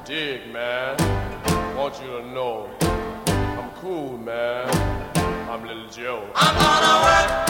dig, man. Want you to know I'm cool, man. I'm Little Joe. I'm gonna work